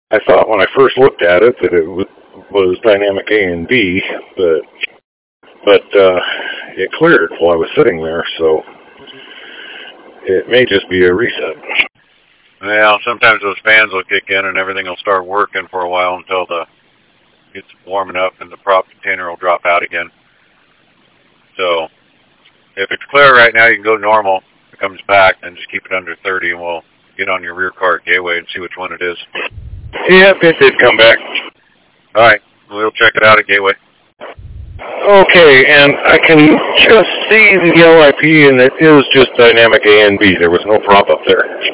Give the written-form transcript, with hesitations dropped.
I thought when I first looked at it that it was dynamic A and B, but it cleared while I was sitting there, so it may just be a reset. Well, sometimes those fans will kick in and everything will start working for a while until it's warm enough and the prop container will drop out again. So if it's clear right now, you can go normal. If it comes back, then just keep it under 30 and we'll get on your rear car at Gateway and see which one it is. Yep, it did come back. All right, we'll check it out at Gateway. Okay, and I can just see the LIP, and it is just dynamic A and B. There was no prop up there.